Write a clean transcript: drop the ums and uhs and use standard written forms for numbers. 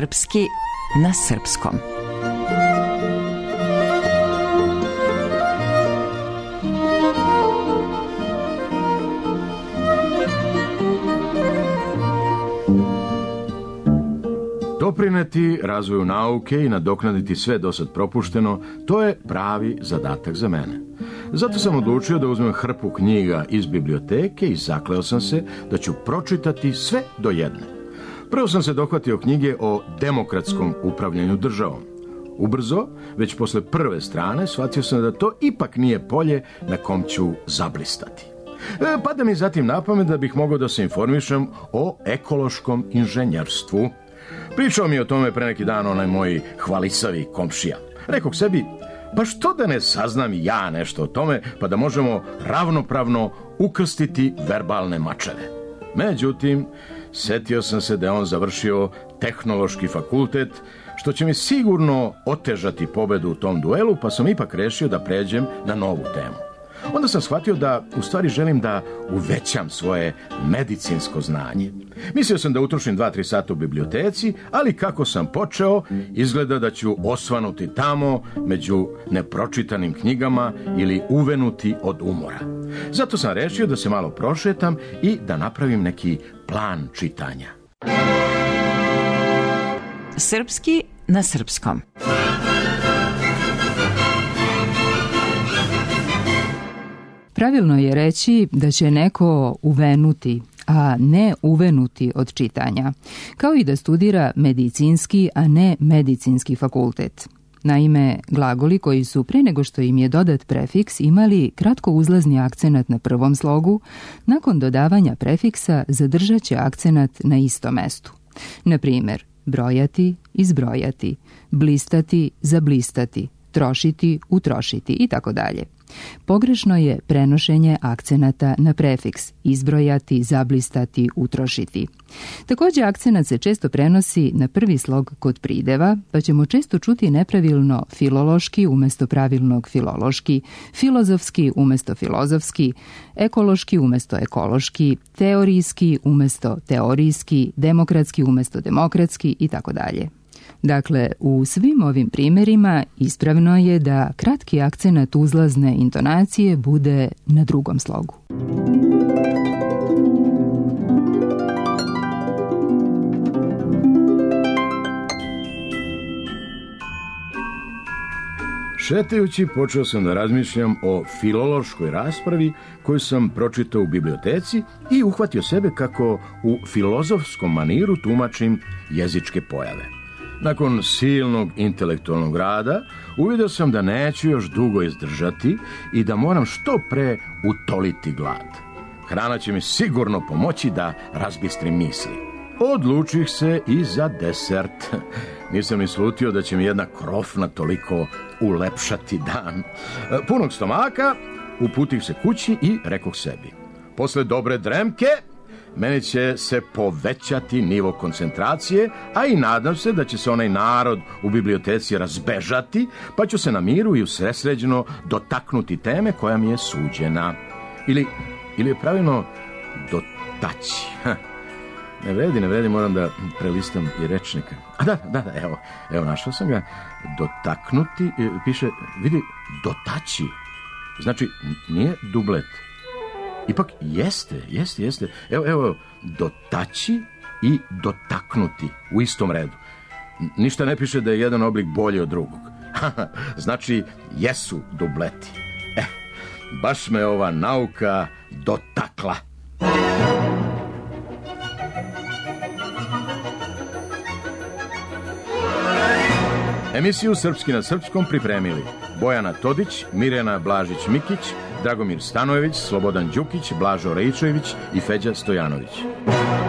Srpski na srpskom. Doprineti razvoju nauke i nadoknaditi sve dosad propušteno, to je pravi zadatak za mene. Zato sam odlučio da uzmem hrpu knjiga iz biblioteke i zakleo sam se da ću pročitati sve do jedne. Prvo sam se dohvatio knjige o demokratskom upravljanju državom. Ubrzo, već posle prve strane, shvatio sam da to ipak nije polje na kom ću zablistati. Pada mi zatim na pamet da bih mogao da se informišem o ekološkom inženjerstvu. Pričao mi o tome pre neki dan onaj moj hvalisavi komšija. Rekao sebi, pa što da ne saznam ja nešto o tome, pa da možemo ravnopravno ukrstiti verbalne mačeve. Međutim, setio sam se da je on završio tehnološki fakultet, što će mi sigurno otežati pobedu u tom duelu, pa sam ipak rešio da pređem na novu temu. Onda sam shvatio da u stvari želim da uvećam svoje medicinsko znanje. Mislio sam da utrošim 2-3 sata u biblioteci, ali kako sam počeo, izgleda da ću osvanuti tamo među nepročitanim knjigama ili uvenuti od umora. Zato sam rešio da se malo prošetam i da napravim neki plan čitanja. Srpski na srpskom. Pravilno je reći da će neko uvenuti, a ne uvenuti od čitanja, kao i da studira medicinski, a ne medicinski fakultet. Naime, glagoli koji su pre nego što im je dodat prefiks imali kratko uzlazni akcenat na prvom slogu, nakon dodavanja prefiksa zadržat će akcenat na istom mestu. Na primjer, brojati, izbrojati, blistati, zablistati, trošiti, utrošiti i tako dalje. Pogrešno je prenošenje akcenata na prefiks, izbrojati, zablistati, utrošiti. Također akcenat se često prenosi na prvi slog kod prideva, pa ćemo često čuti nepravilno filološki umjesto pravilnog filološki, filozofski umjesto filozofski, ekološki umjesto ekološki, teorijski umjesto teorijski, demokratski umjesto demokratski i tako dalje. Dakle, u svim ovim primjerima ispravno je da kratki akcenat uzlazne intonacije bude na drugom slogu. Šetajući, počeo sam da razmišljam o filološkoj raspravi koju sam pročitao u biblioteci i uhvatio sebe kako u filozofskom maniru tumačim jezičke pojave. Nakon silnog intelektualnog rada, uvidio sam da neću još dugo izdržati i da moram što pre utoliti glad. Hrana će mi sigurno pomoći da razbistrim misli. Odlučih se i za desert. Nisam ni slutio da će mi jedna krofna toliko ulepšati dan. Punog stomaka, uputih se kući i rekoh sebi, posle dobre dremke, meni će se povećati nivo koncentracije, a i nadam se da će se onaj narod u biblioteci razbežati, pa ću se na miru i usresređeno dotaknuti teme koja mi je suđena. Ili je pravilno dotaći. Ne vredi, moram da prelistam i rečnika. A da, evo, našao sam ga. Dotaknuti, piše, vidi, dotaći. Znači, nije dublet. Ipak jeste. Evo, dotaći i dotaknuti u istom redu. Ništa ne piše da je jedan oblik bolji od drugog. Znači, jesu dubleti. Baš me ova nauka dotakla. Emisiju Srpski na srpskom pripremili Bojana Todić, Mirjana Blažić-Mikić, Dragomir Stanojević, Slobodan Đukić, Blažo Rejčević i Feđa Stojanović.